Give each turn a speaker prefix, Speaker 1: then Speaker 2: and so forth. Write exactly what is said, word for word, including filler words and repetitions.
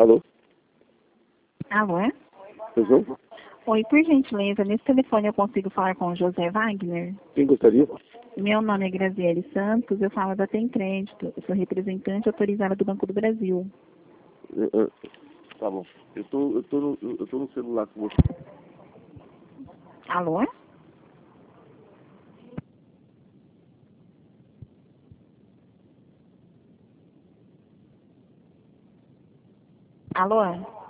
Speaker 1: Alô?
Speaker 2: Alô, é?
Speaker 1: Uhum.
Speaker 2: Oi, por gentileza, nesse telefone eu consigo falar com o José Wagner?
Speaker 1: Quem gostaria?
Speaker 2: Meu nome é Graziele Santos, eu falo da Tem Crédito, eu sou representante autorizada do Banco do Brasil.
Speaker 1: Eh, eh, Tá bom. Eu tô, eu tô, no, eu tô no celular com você.
Speaker 2: Alô? Alô?